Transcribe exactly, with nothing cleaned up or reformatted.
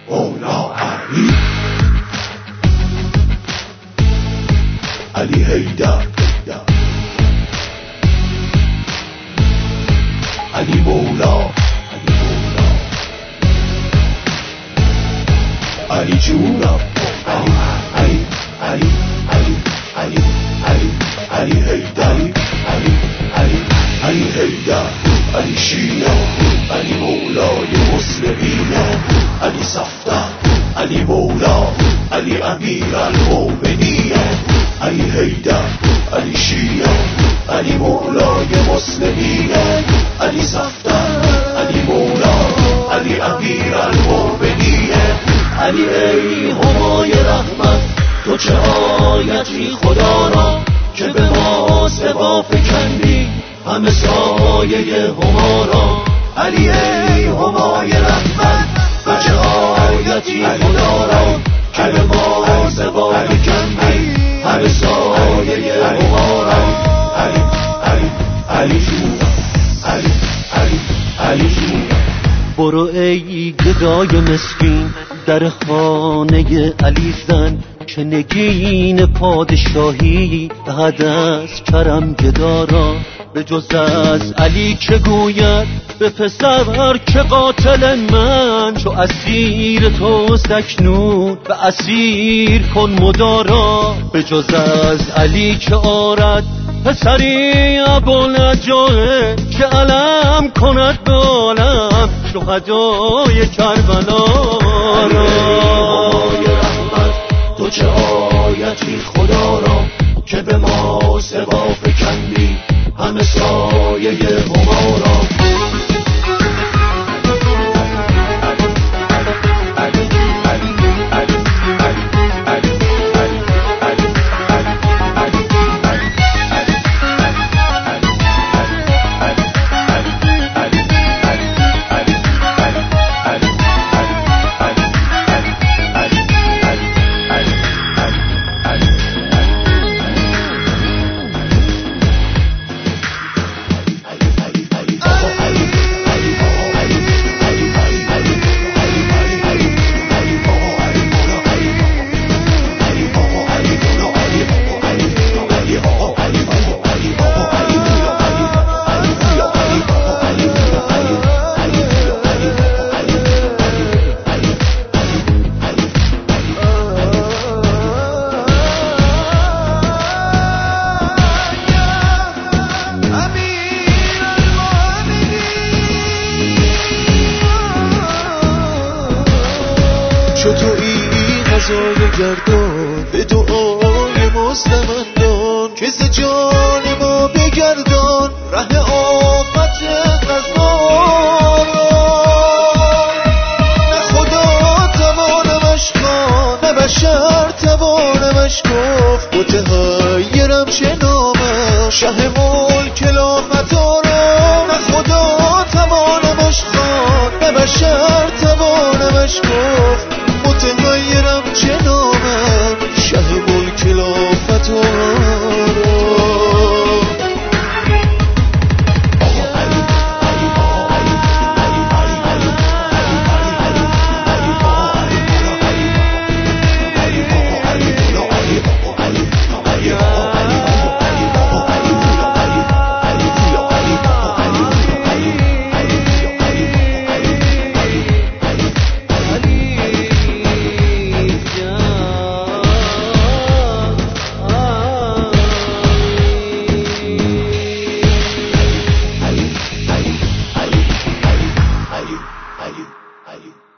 مولا علی علی حیدر علی مولا علی مولا علی جونم علی علی علی علی علی علی حیدر علی علی علی حیدر علی شیعه علی مولای مسلمین علی صفدر علی مولا علی امیر المؤمنین علی حیدر علی شیعه علی مولای مسلمین علی صفدر علی مولا علی امیر المؤمنین علی ای همای رحمت تو چه آیتی خدا را که به ما سوا فکندی همه سایه هما را علی ای همای رحمت تو چه آیتی خدا را که به ما سوا فکندی همه سایه هما را علی علی علی جون علی علی علی جون برو ای گدای مسکین در خانه علی زن که نگین پادشاهی بعد از کرم گدارا به جز از علی که گوید به پسر که قاتل من چو اسیر توست اکنون به اسیر کن مدارا به جز از علی که آرد پسری ابوالنجاه که علم کند به عالم شهدای کربلا را تو چه آیتی خدا را که به ما سوا فکندی همه سایه هما را چطوری غذای گردان به دعای مستمندان که ز جان ما بگردان ره آفت غذا نه خدا توانمش خواند نه بشر توانمش گفت متحیرم شنامم شه ملک لافتا را نه خدا توانمش خواند نه بشر توانمش گفت متغیرم چه نامم شه ملک لافتا علی